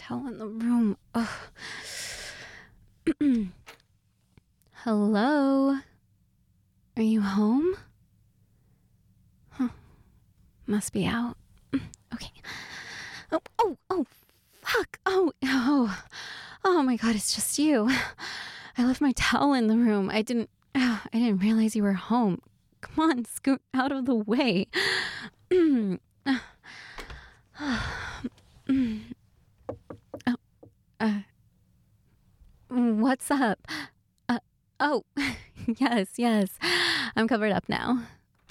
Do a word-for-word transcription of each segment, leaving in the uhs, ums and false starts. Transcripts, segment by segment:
towel in the room. Ugh. Hello? Are you home? Huh. Must be out. Okay. Oh, oh, oh, fuck. Oh, oh. Oh my God, it's just you. I left my towel in the room. I didn't, I didn't realize you were home. Come on, scoot out of the way. oh, uh, what's up? Uh, oh, yes, yes. I'm covered up now.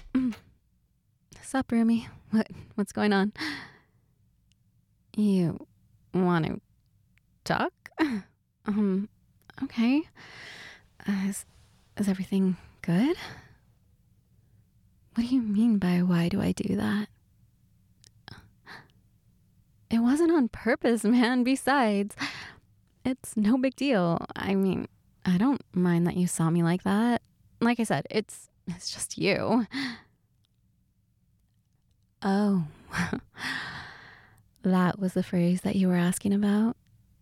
Sup, Rumi? What, what's going on? You want to talk? Um, okay. Uh, is, is everything good? What do you mean by why do I do that? It wasn't on purpose, man. Besides, it's no big deal. I mean, I don't mind that you saw me like that. Like I said, it's it's just you. Oh. That was the phrase that you were asking about?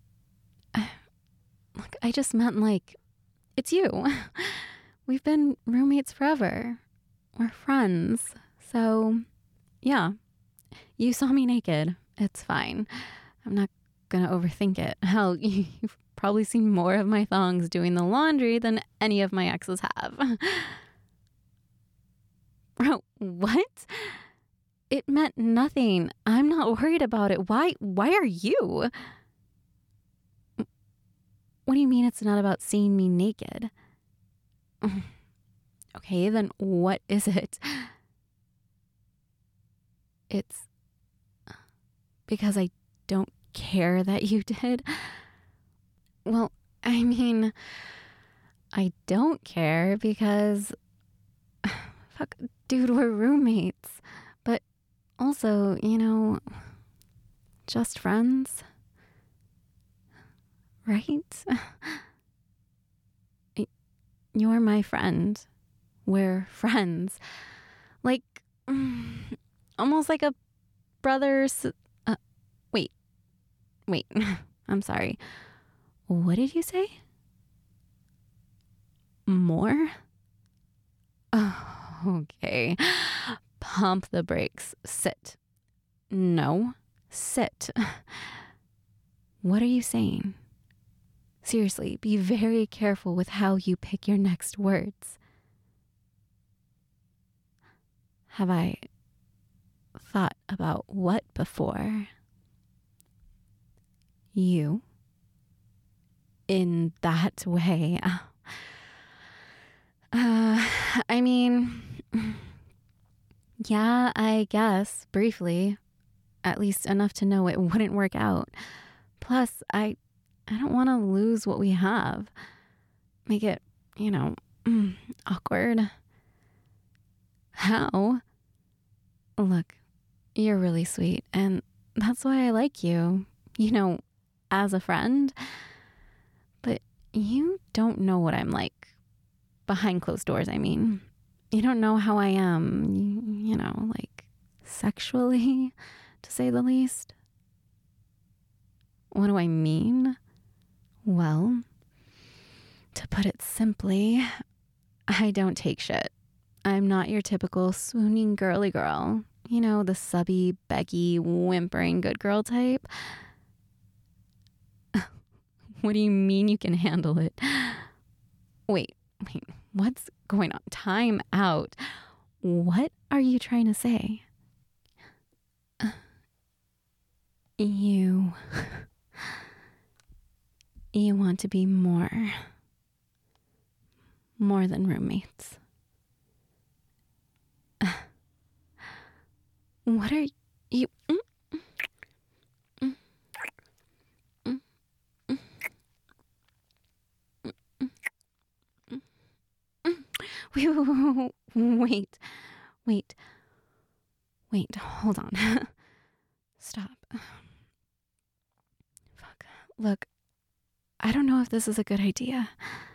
Look, I just meant like, it's you. We've been roommates forever. We're friends. So, yeah. You saw me naked. It's fine. I'm not gonna overthink it. Hell, you've probably seen more of my thongs doing the laundry than any of my exes have. Bro, what? It meant nothing. I'm not worried about it. Why, why are you? What do you mean it's not about seeing me naked? Okay, then what is it? It's because I don't care that you did. Well, I mean, I don't care because, fuck, dude, we're roommates. But also, you know, just friends. Right? You're my friend. We're friends. Like, almost like a brother's... Uh, wait. Wait. I'm sorry. What did you say? More? Oh, okay. Pump the brakes. Sit. No. Sit. What are you saying? Seriously, be very careful with how you pick your next words. Have I thought about what before? You? In that way? Uh, I mean, yeah, I guess, briefly. At least enough to know it wouldn't work out. Plus, I... I don't want to lose what we have. Make it, you know, awkward. How? Look, you're really sweet, and that's why I like you. You know, as a friend. But you don't know what I'm like. Behind closed doors, I mean. You don't know how I am, you, you know, like, sexually, to say the least. What do I mean? Well, to put it simply, I don't take shit. I'm not your typical swooning girly girl. You know, the subby, beggy, whimpering good girl type. What do you mean you can handle it? Wait, wait, what's going on? Time out. What are you trying to say? You... You want to be more, more than roommates. Uh, what are you? Mm, mm, mm, mm, mm, mm, mm. Wait, wait, wait, hold on. Stop. Fuck. Look. I don't know if this is a good idea.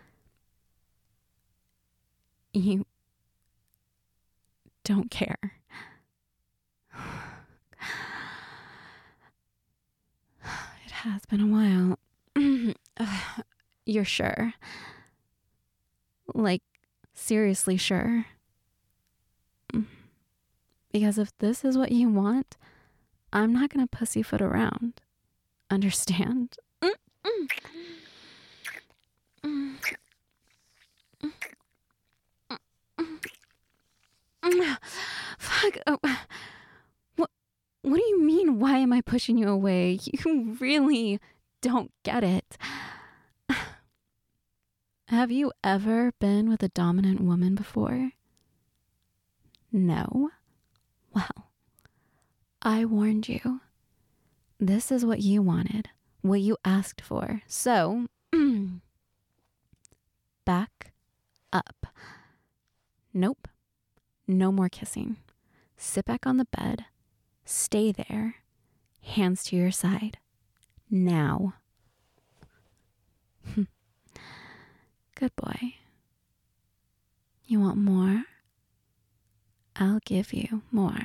You don't care. It Yeah, it's been a while. You're sure? Like, seriously sure? Because if this is what you want, I'm not gonna pussyfoot around. Understand? Fuck. Oh. What, what do you mean, why am I pushing you away? You really don't get it. Have you ever been with a dominant woman before? No? Well, I warned you. This is what you wanted, what you asked for. So, back up. Nope. No more kissing. Sit back on the bed. Stay there. Hands to your side. Now. Good boy. You want more? I'll give you more.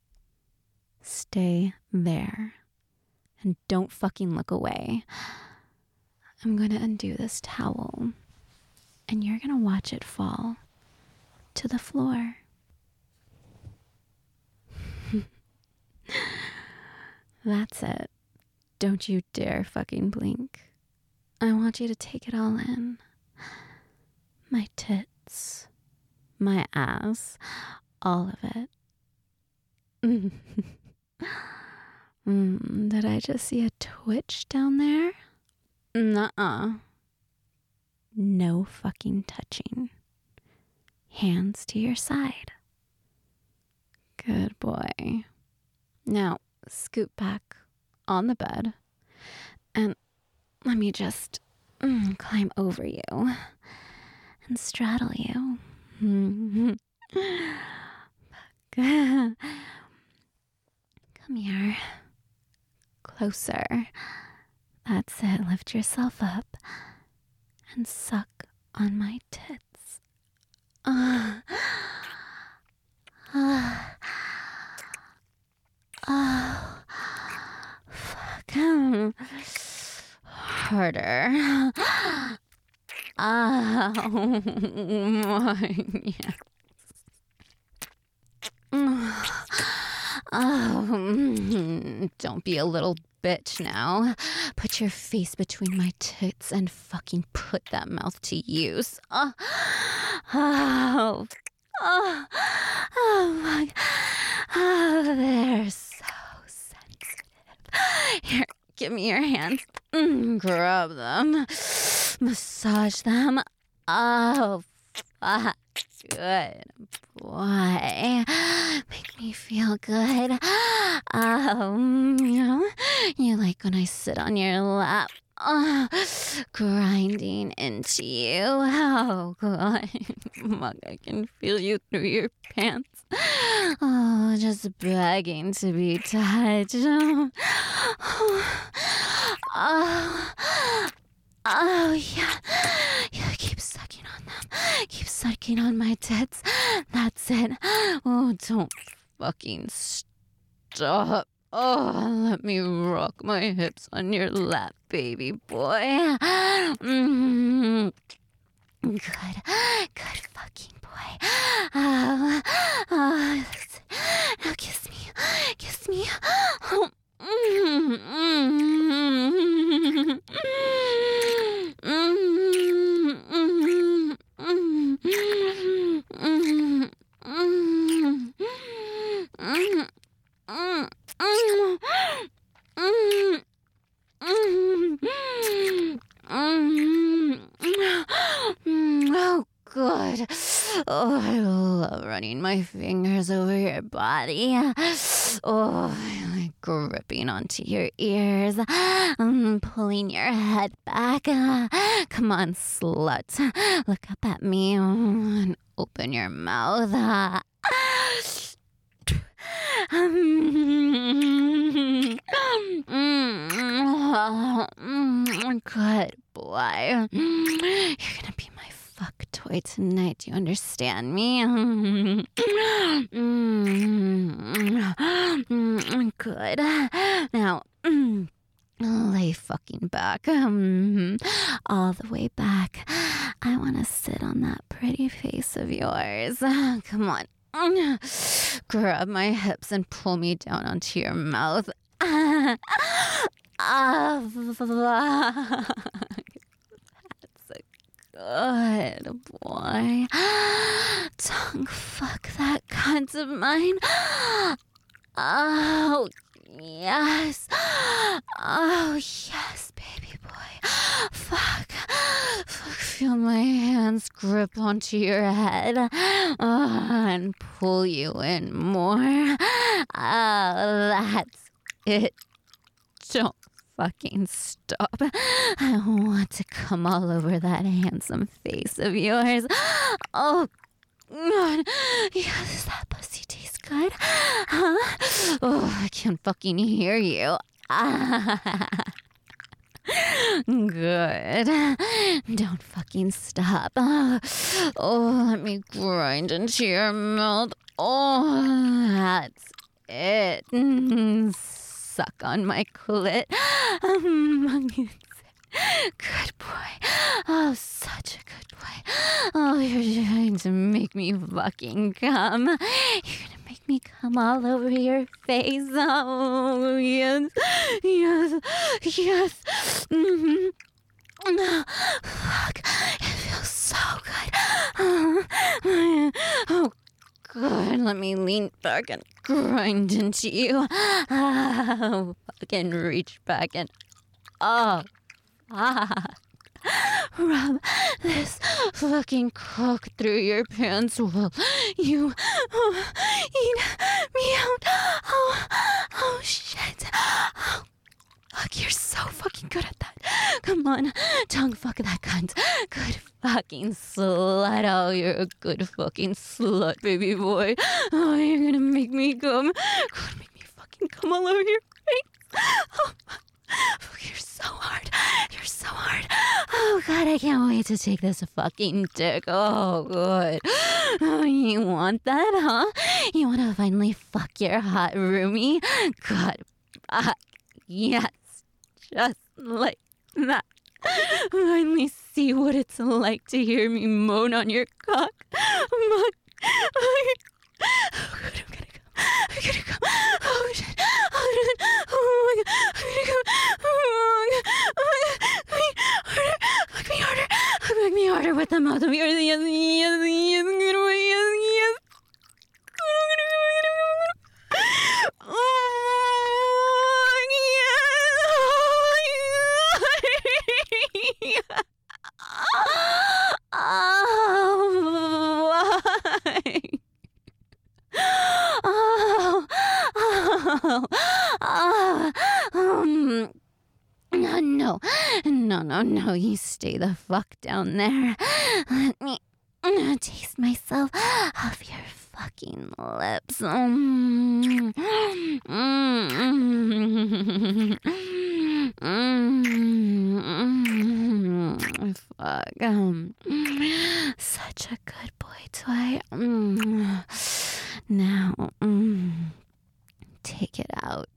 Stay there. And don't fucking look away. I'm gonna undo this towel. And you're gonna watch it fall to the floor. That's it. Don't you dare fucking blink. I want you to take it all in. My tits. My ass. All of it. mm, did I just see a twitch down there? Nuh-uh. No fucking touching. Hands to your side. Good boy. Now, scoot back on the bed and let me just mm, climb over you and straddle you. Come here. Closer. That's it. Lift yourself up and suck on my tits. Ah. Ah. Oh, fuck. Harder. Oh, my, yes. Oh, don't be a little bitch now. Put your face between my tits and fucking put that mouth to use. Oh, oh, oh, oh my, oh, they're so sensitive. Here, give me your hands. Mm, grab them. Massage them. Oh, fuck. Good boy. Make me feel good. Oh, you know, you like when I sit on your lap. Oh, grinding into you. Oh, God. Fuck, I can feel you through your pants. Oh, just begging to be touched. Oh, oh, oh yeah. Yeah, keep sucking on them. Keep sucking on my tits. That's it. Oh, don't fucking stop. Oh, let me rock my hips on your lap, baby boy. Mm-hmm. Good. Good fucking boy. Oh, oh, now kiss me. Kiss me. Oh. Mm-hmm. Mm-hmm. Oh, good. Oh, I love running my fingers over your body. Oh, I like gripping onto your ears. I'm pulling your head back. Come on, slut. Look up at me and open your mouth. Good boy. You're gonna be my fuck toy tonight. Do you understand me? Good. Now, Lay fucking back. Um, all the way back. I want to sit on that pretty face of yours. Come on. Grab my hips and pull me down onto your mouth. Ah, fuck. That's a good boy. Tongue fuck that cunt of mine. Oh, yes. Oh, yes, baby boy. Fuck. Fuck. Feel my hands grip onto your head oh, and pull you in more. Oh, that's it. Don't fucking stop. I want to come all over that handsome face of yours. Oh, God. Yeah, does that pussy taste good? Huh? Oh, I can't fucking hear you. Good. Don't fucking stop. Oh, let me grind into your mouth. Oh, that's it. Suck on my clit. Good boy. Oh, such a good boy. Oh, you're trying to make me fucking come. You're gonna make me come all over your face. Oh, yes. Yes. Yes. Mm-hmm. Fuck. It feels so good. Oh, good. Let me lean back and grind into you. Oh, fucking reach back and... Oh. Ah, rub this fucking cock through your pants while you oh, eat me out. Oh, oh shit. Oh, fuck, you're so fucking good at that. Come on, tongue fuck that cunt. Good fucking slut. Oh, you're a good fucking slut, baby boy. Oh, you're gonna make me come. Gonna make me fucking come all over your face. Oh, fuck, you're so hard. You're so hard. Oh, God, I can't wait to take this fucking dick. Oh, good. Oh, you want that, huh? You want to finally fuck your hot roomie? God, fuck. Yes. Just like that. Finally see what it's like to hear me moan on your cock. Oh, God, I'm gonna go. I'm gonna go. Oh, shit. Oh, shit. Oh, my God. I'm gonna go. Oh, my God. Oh, my God. Fuck me harder. Fuck me harder with the mouth of yours. Yes, yes, yes. Good boy. Yes, yes. Oh, why? Oh, oh, oh, um, no, no, no, no, no, you stay the fuck down there. Let me uh, taste myself off your fucking lips. Mm, mm, mm, mm, mm, fuck. Um, such a good boy, toy. Mm. Now, mm, take it out.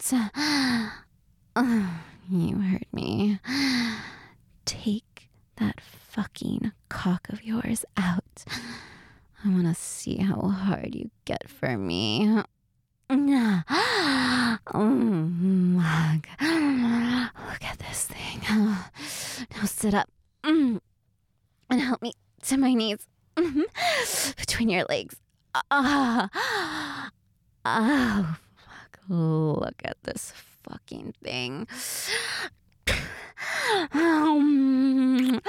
Oh, you heard me. Take that fucking cock of yours out. I want to see how hard you get for me. Oh, my God. Look at this thing. Now sit up and help me to my knees between your legs. Oh, oh, fuck. Look at this fucking thing. Um,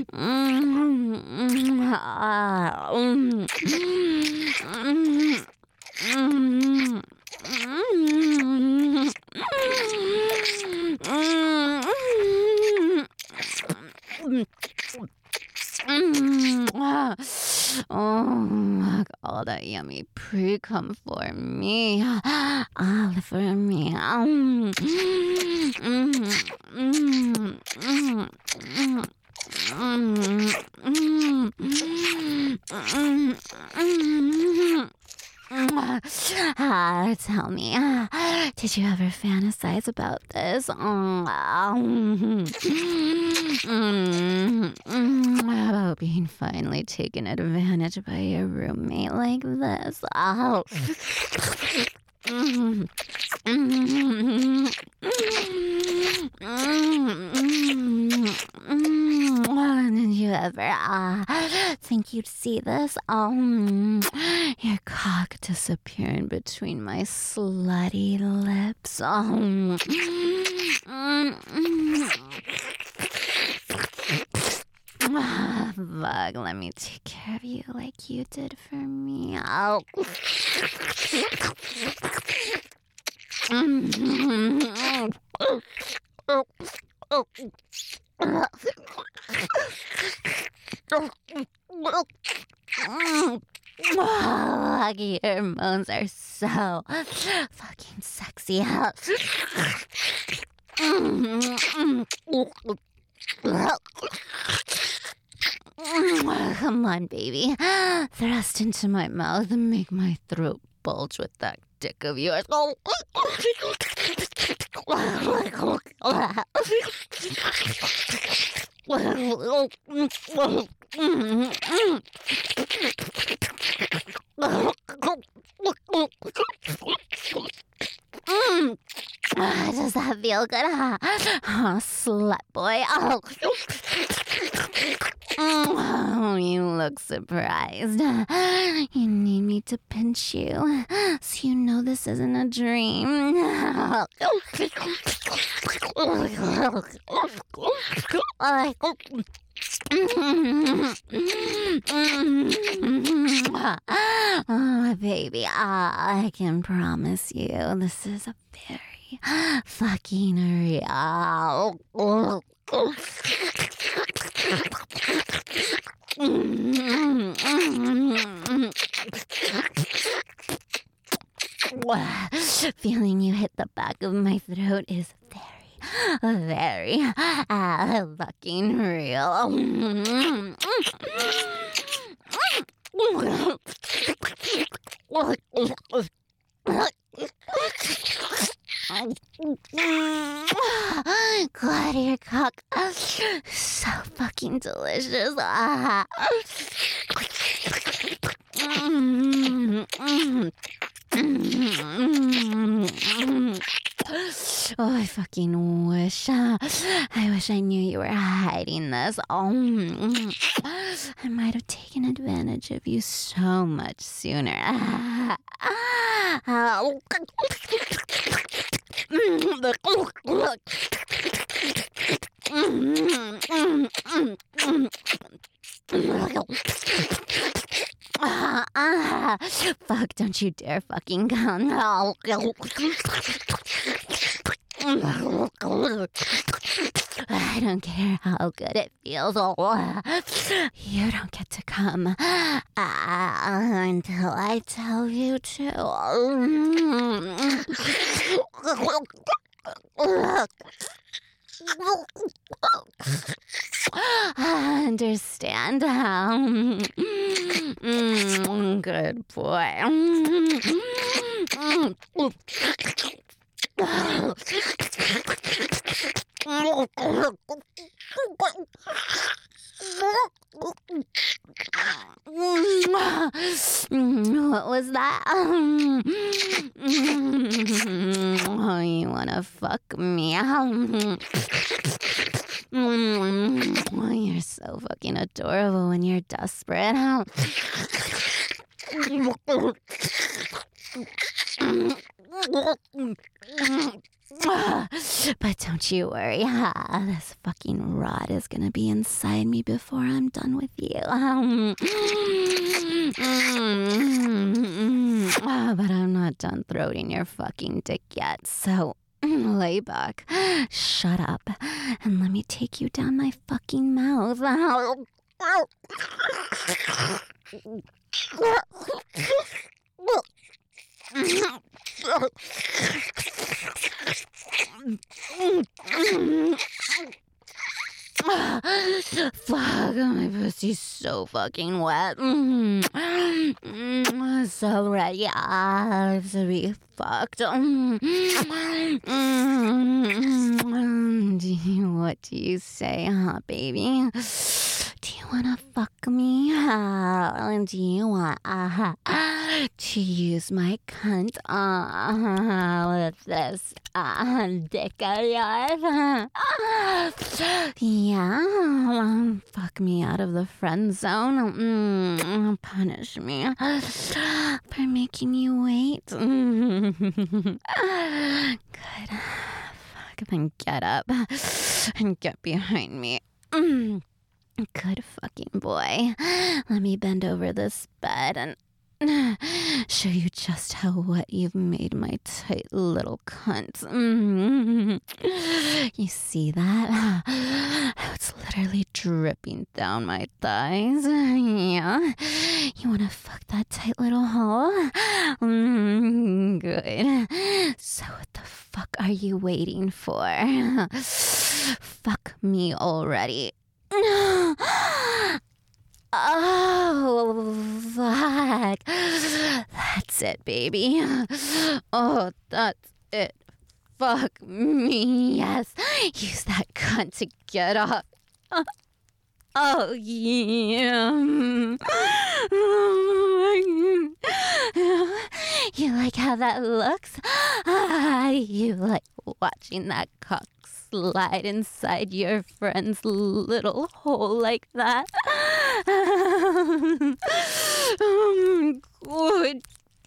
oh, all that yummy pre-cum for me. All for me. Um, mm, mm, mm, mm, mm. Mm, mm, mm, mm, mm. Ah, tell me, ah, did you ever fantasize about this? Mm, ah, mm, mm, mm, about being finally taken advantage by your roommate like this? Oh. Mm, mm, mm, Did you ever uh, think you'd see this? Um, your cock disappearing between my slutty lips. Um, Fuck, let me take care of you like you did for me. Oh. Lucky your moans are so fucking sexy. Come on, baby. Thrust into my mouth and make my throat bulge with that dick of yours. Does that feel good, huh? Oh, slut boy. Oh. Oh, you look surprised. You need me to pinch you, so you know this isn't a dream. Oh, baby, I can promise you this is a very fucking real. Feeling you hit the back of my throat is very, very uh, fucking real. God, your cock, so fucking delicious. Ah. Oh, I fucking wish. Uh, I wish I knew you were hiding this. Oh, I might have taken advantage of you so much sooner. Uh, uh, fuck, don't you dare fucking come. I don't care how good it feels. You don't get to come uh, until I tell you to. I understand. Um, mm, good boy. What was that? Oh, you wanna fuck me? Oh, you're so fucking adorable when you're desperate. But don't you worry, this fucking rod is gonna be inside me before I'm done with you. Um, but I'm not done throating your fucking dick yet, so lay back, shut up, and let me take you down my fucking mouth. Fuck, my pussy's so fucking wet. Mm, so ready uh, to be fucked. Mm, mm, do you, what do you say, huh, baby? Do you wanna fuck me? Uh, do you want uh, to use my cunt uh, with this uh, dick of yours? Yeah, um, fuck me out of the friend zone. Mm, punish me for making you wait. Good. Fuck, then get up and get behind me. Mm. Good fucking boy. Let me bend over this bed and show you just how wet you've made my tight little cunt. Mm. You see that? How it's literally dripping down my thighs. Yeah? You wanna fuck that tight little hole? Mm, good. So what the fuck are you waiting for? Fuck me already. Oh, fuck. That's it, baby. Oh, that's it. Fuck me, yes. Use that cunt to get off. Oh, yeah. You like how that looks? Ah, you like watching that cock slide inside your friend's little hole like that? um, good.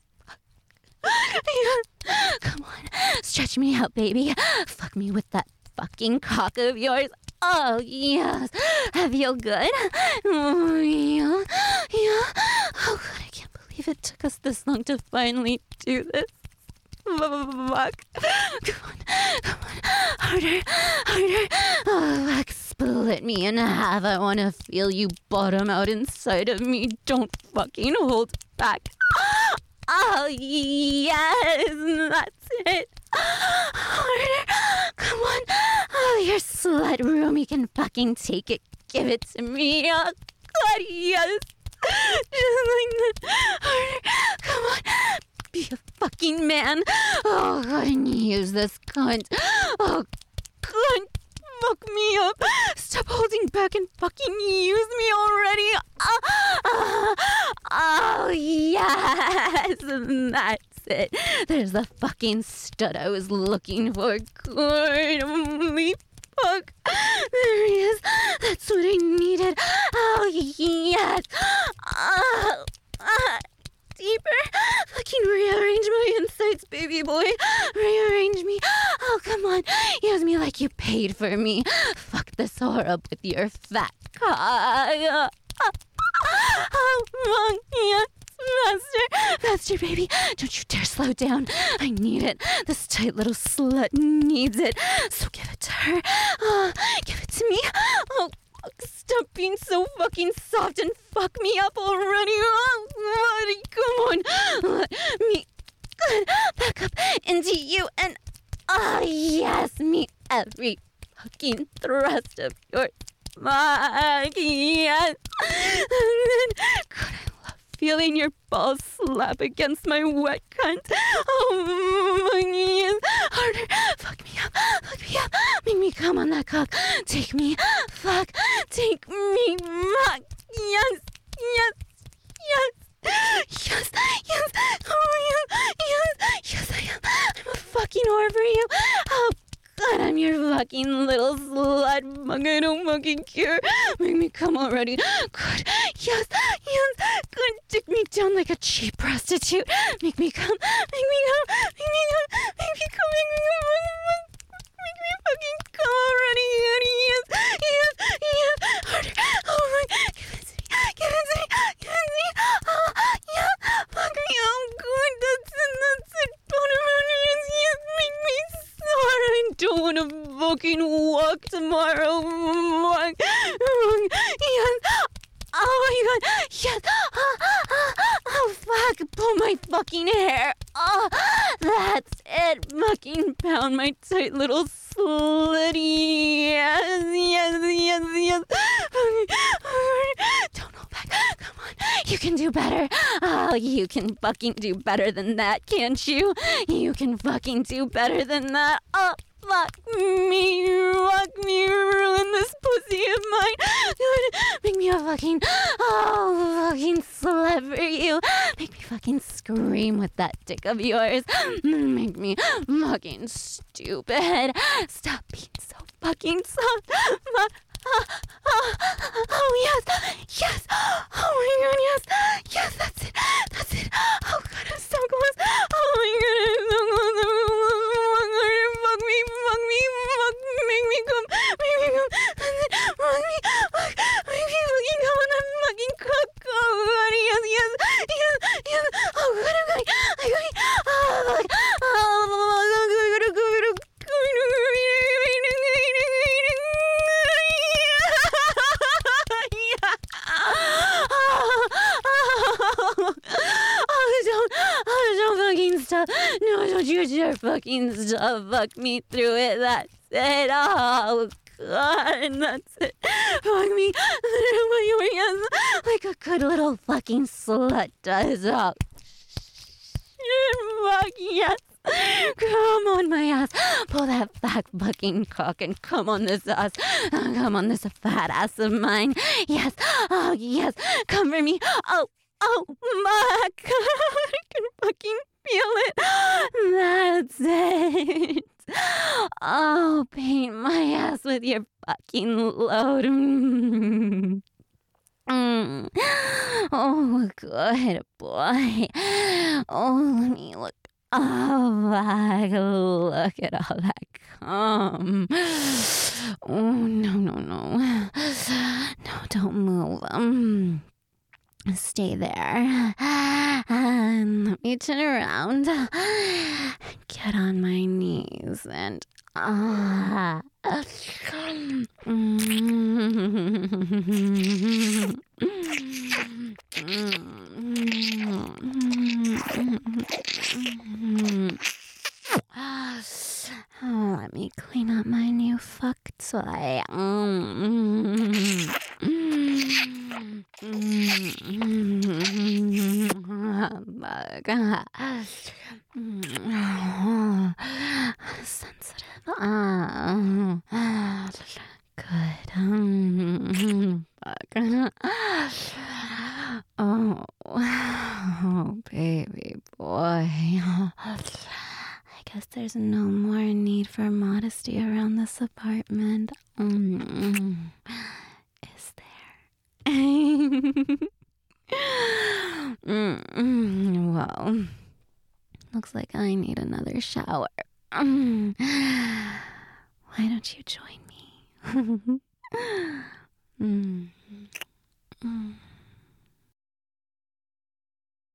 Come on, stretch me out, baby. Fuck me with that fucking cock of yours. Oh, yes. I feel good. Oh, yeah. Yeah. Oh, God, I can't believe it took us this long to finally do this. Fuck. Come on. Come on. Harder. Harder. Oh, fuck. Split me in half. I want to feel you bottom out inside of me. Don't fucking hold back. Oh, yes. That's it. Harder. Come on. Oh, your slut room. You can fucking take it. Give it to me. Oh, God, yes. Just like that. Harder. Come on. Be a fucking man. Oh, God, and use this cunt. Oh, cunt. Fuck me up. Stop holding back and fucking use me already. Oh, oh, oh yes. That's it. There's the fucking stud I was looking for. Good. Holy fuck. There he is. That's what I needed. Oh, yes. Oh, uh, deeper. Fucking rearrange my insides, baby boy. Rearrange me. Oh, come on. Use me like you paid for me. Fuck this whore up with your fat cock. Oh, oh, yes. Faster. Faster, baby. Don't you dare slow down. I need it. This tight little slut needs it. So give it to her. Oh, give it to me. Oh, stop being so fucking soft and fuck me up already. Oh, come on. Let me back up into you and, oh, yes, me every fucking thrust of your smack. Yes. And then, God, I love feeling your balls slap against my wet cunt. Oh, yes. Harder. Fuck me up. Fuck me up. Make me come on that cock. Take me. Fuck. Take me. Fuck. Yes. Yes. Yes. Yes. Yes. Oh, yes. Yes. Yes, I am. I'm a fucking whore for you. Oh, God, I'm your fucking little slut. Fuck, I don't fucking care. Make me come already. Good. Yes. Yes. Good. Dick me down like a cheap prostitute. Make me come. Make me come. Make me come. Make me come. Make me come. Make me fucking come already. Yes. Yes. Yes. Harder. Oh, my. Give it to me. Give it to me. Give it to me. Oh, yeah. Fuck me. Oh, good. That's it. That's it. Yes. Yes. Make me sore. I don't want to fucking walk tomorrow. Fuck. Yes. Oh my God. Yes. Oh, oh, oh, fuck. Pull my fucking hair. Oh, that's it. Fucking pound my tight little slitty. Yes, yes, yes, yes. Don't hold back. Come on. You can do better. Oh, you can fucking do better than that, can't you? You can fucking do better than that. Oh, fuck me. Fuck me. Ruin this pussy of mine. Make me a fucking, oh, fucking slut for you. Make me fucking scream with that dick of yours. Make me fucking stupid. Stop being so fucking soft. Oh, oh, oh, yes, yes, oh my god, yes, yes, that's it, that's it, oh god, I'm so close, oh my god, I'm so close, fuck me, fuck me, fuck me, make me come, make me come, that's it, fuck me, fuck, make me fucking come on that fucking cook, oh god, yes, yes, yes, yes, oh god, I'm going, I'm going, oh fuck, oh, stop. No, don't you dare fucking stop. Fuck me through it. That's it. Oh, God. That's it. Fuck me. Yes. Like a good little fucking slut does. Oh, fuck yes. Come on my ass. Pull that fat fucking cock and come on this ass. Come on this fat ass of mine. Yes. Oh, yes. Come for me. Oh, oh my God. I can fucking feel it. That's it. Oh, paint my ass with your fucking load. Mm. Mm. Oh, good boy. Oh, let me look. Oh, fuck. Look at all that cum. Oh, no, no, no. No, don't move. Um. Stay there. And let me turn around. Get on my knees and ah. Oh, let me clean up my new fuck toy. Mm-hmm. Sensitive. Uh, good. Um, oh, oh, baby boy. I guess there's no more need for modesty around this apartment. Mm, is there? mm, well, looks like I need another shower. Mm, why don't you join me? mm.